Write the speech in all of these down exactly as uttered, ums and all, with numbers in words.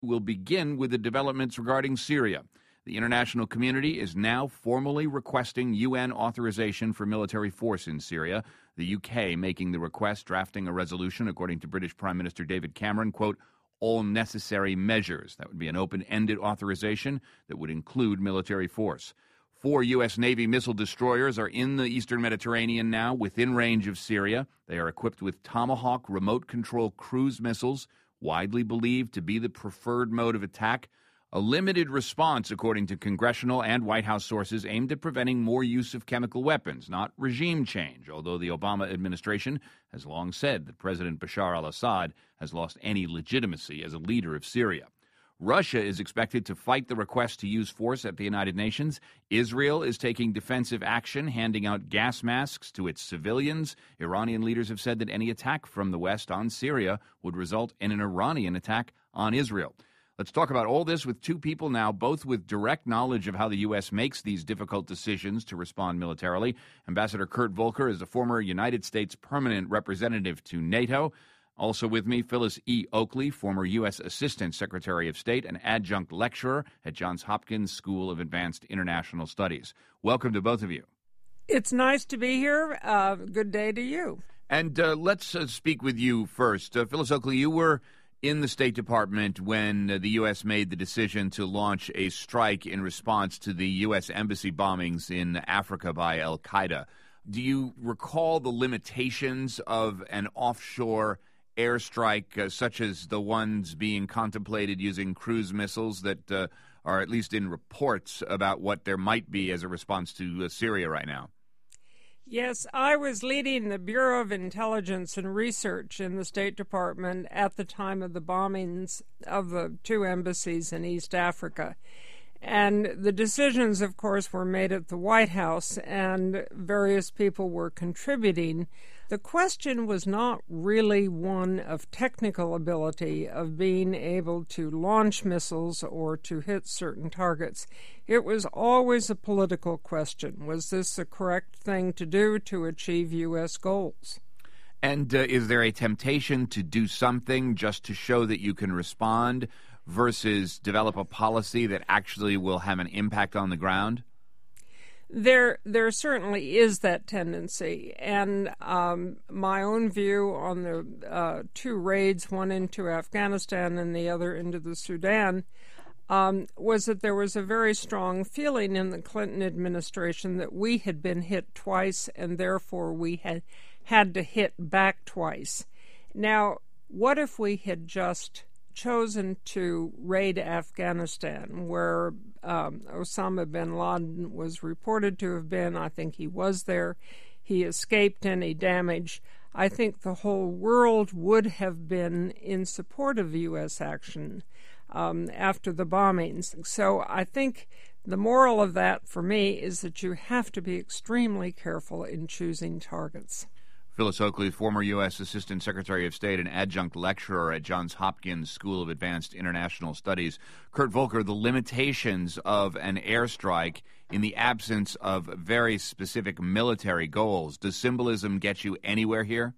We'll begin with the developments regarding Syria. The international community is now formally requesting U N authorization for military force in Syria. The U K making the request, drafting a resolution, according to British Prime Minister David Cameron, quote, all necessary measures. That would be an open-ended authorization that would include military force. Four U S. Navy missile destroyers are in the eastern Mediterranean now, within range of Syria. They are equipped with Tomahawk remote-control cruise missiles, widely believed to be the preferred mode of attack. A limited response, according to congressional and White House sources, aimed at preventing more use of chemical weapons, not regime change, although the Obama administration has long said that President Bashar al-Assad has lost any legitimacy as a leader of Syria. Russia is expected to fight the request to use force at the United Nations. Israel is taking defensive action, handing out gas masks to its civilians. Iranian leaders have said that any attack from the West on Syria would result in an Iranian attack on Israel. Let's talk about all this with two people now, both with direct knowledge of how the U S makes these difficult decisions to respond militarily. Ambassador Kurt Volker is a former United States permanent representative to NATO. Also with me, Phyllis E. Oakley, former U S. Assistant Secretary of State and adjunct lecturer at Johns Hopkins School of Advanced International Studies. Welcome to both of you. It's nice to be here. Uh, good day to you. And uh, let's uh, speak with you first. Uh, Phyllis Oakley, you were in the State Department when uh, the U S made the decision to launch a strike in response to the U S embassy bombings in Africa by al-Qaeda. Do you recall the limitations of an offshore airstrike uh, such as the ones being contemplated using cruise missiles that uh, are at least in reports about what there might be as a response to uh, Syria right now? Yes, I was leading the Bureau of Intelligence and Research in the State Department at the time of the bombings of the two embassies in East Africa. And the decisions, of course, were made at the White House, and various people were contributing. The question was not really one of technical ability, of being able to launch missiles or to hit certain targets. It was always a political question. Was this the correct thing to do to achieve U S goals? And uh, is there a temptation to do something just to show that you can respond versus develop a policy that actually will have an impact on the ground? There there certainly is that tendency, and um, my own view on the uh, two raids, one into Afghanistan and the other into the Sudan, um, was that there was a very strong feeling in the Clinton administration that we had been hit twice, and therefore we had had to hit back twice. Now, what if we had just chosen to raid Afghanistan, where um, Osama bin Laden was reported to have been? I think he was there. He escaped any damage. I think the whole world would have been in support of U S action um, after the bombings. So I think the moral of that for me is that you have to be extremely careful in choosing targets. Phyllis Oakley, former U S. Assistant Secretary of State and adjunct lecturer at Johns Hopkins School of Advanced International Studies. Kurt Volker, the limitations of an airstrike in the absence of very specific military goals. Does symbolism get you anywhere here?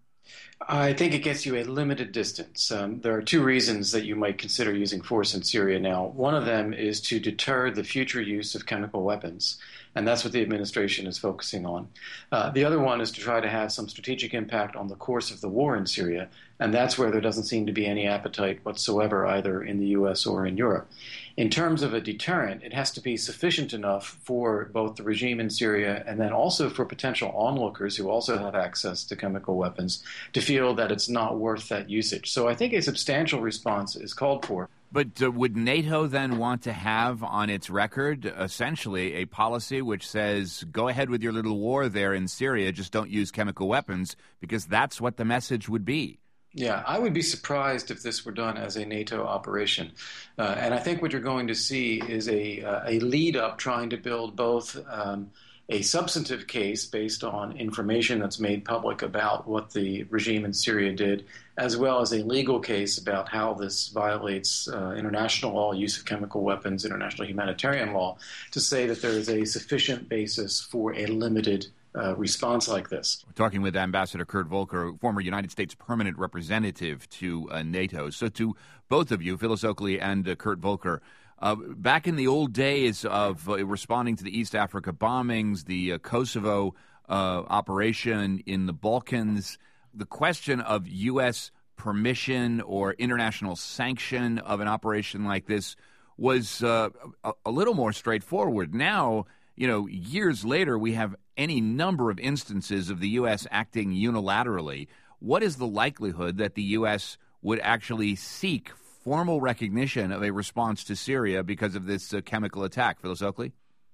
I think it gets you a limited distance. Um, there are two reasons that you might consider using force in Syria now. One of them is to deter the future use of chemical weapons, and that's what the administration is focusing on. Uh, the other one is to try to have some strategic impact on the course of the war in Syria, and that's where there doesn't seem to be any appetite whatsoever either in the U S or in Europe. In terms of a deterrent, it has to be sufficient enough for both the regime in Syria and then also for potential onlookers who also have access to chemical weapons to feel that it's not worth that usage. So I think a substantial response is called for. But uh, would NATO then want to have on its record essentially a policy which says, go ahead with your little war there in Syria, just don't use chemical weapons, because that's what the message would be? Yeah, I would be surprised if this were done as a NATO operation. Uh, and I think what you're going to see is a, uh, a lead-up trying to build both um, a substantive case based on information that's made public about what the regime in Syria did, as well as a legal case about how this violates uh, international law, use of chemical weapons, international humanitarian law, to say that there is a sufficient basis for a limited uh, response like this. We're talking with Ambassador Kurt Volker, former United States permanent representative to uh, NATO. So to both of you, Phyllis Oakley and uh, Kurt Volker, uh, back in the old days of uh, responding to the East Africa bombings, the uh, Kosovo uh, operation in the Balkans, the question of U S permission or international sanction of an operation like this was uh, a, a little more straightforward. Now, you know, years later, we have any number of instances of the U S acting unilaterally. What is the likelihood that the U S would actually seek formal recognition of a response to Syria because of this uh, chemical attack? Phyllis Oakley?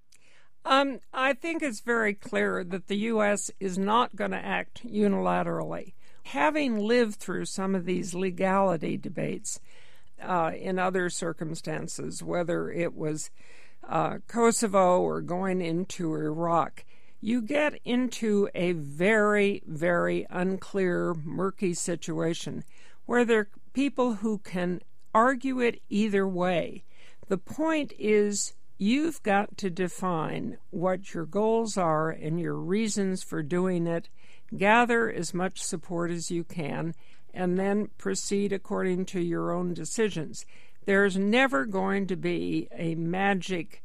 Um, I think it's very clear that the U S is not going to act unilaterally. Having lived through some of these legality debates uh, in other circumstances, whether it was uh, Kosovo or going into Iraq, you get into a very, very unclear, murky situation where there are people who can argue it either way. The point is, you've got to define what your goals are and your reasons for doing it, gather as much support as you can, and then proceed according to your own decisions. There's never going to be a magic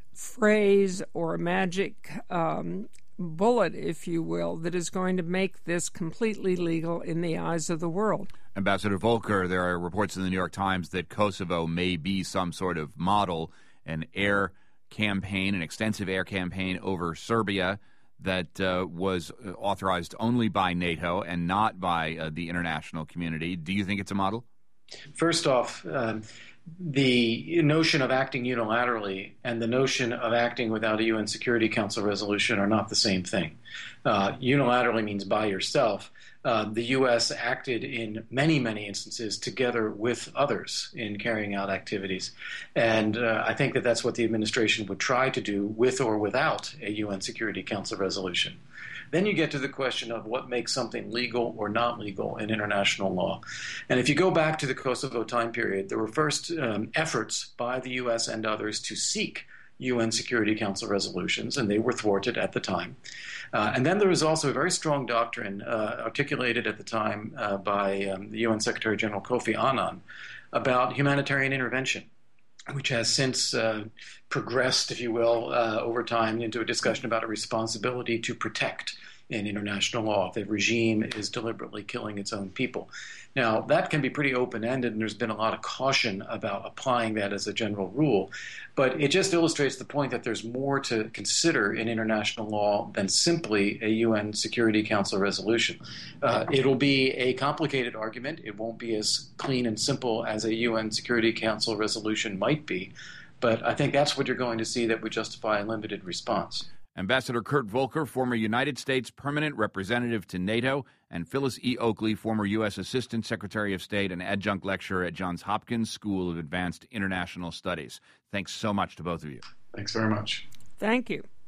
phrase or a magic um, bullet, if you will, that is going to make this completely legal in the eyes of the world. Ambassador Volker, there are reports in the New York Times that Kosovo may be some sort of model, an air campaign, an extensive air campaign over Serbia that uh, was authorized only by NATO and not by uh, the international community. Do you think it's a model? First off, um, the notion of acting unilaterally and the notion of acting without a U N Security Council resolution are not the same thing. Uh, unilaterally means by yourself. Uh, the U S acted in many, many instances together with others in carrying out activities. And uh, I think that that's what the administration would try to do with or without a U N Security Council resolution. Then you get to the question of what makes something legal or not legal in international law. And if you go back to the Kosovo time period, there were first um, efforts by the U S and others to seek U N Security Council resolutions, and they were thwarted at the time. Uh, and then there was also a very strong doctrine uh, articulated at the time uh, by um, the U N Secretary General Kofi Annan about humanitarian intervention, which has since uh, progressed, if you will, uh, over time into a discussion about a responsibility to protect in international law if the regime is deliberately killing its own people. Now, that can be pretty open-ended, and there's been a lot of caution about applying that as a general rule. But it just illustrates the point that there's more to consider in international law than simply a U N Security Council resolution. Uh, it'll be a complicated argument. It won't be as clean and simple as a U N Security Council resolution might be. But I think that's what you're going to see that would justify a limited response. Ambassador Kurt Volker, former United States permanent representative to NATO, and Phyllis E. Oakley, former U S Assistant Secretary of State and adjunct lecturer at Johns Hopkins School of Advanced International Studies. Thanks so much to both of you. Thanks very much. Thank you.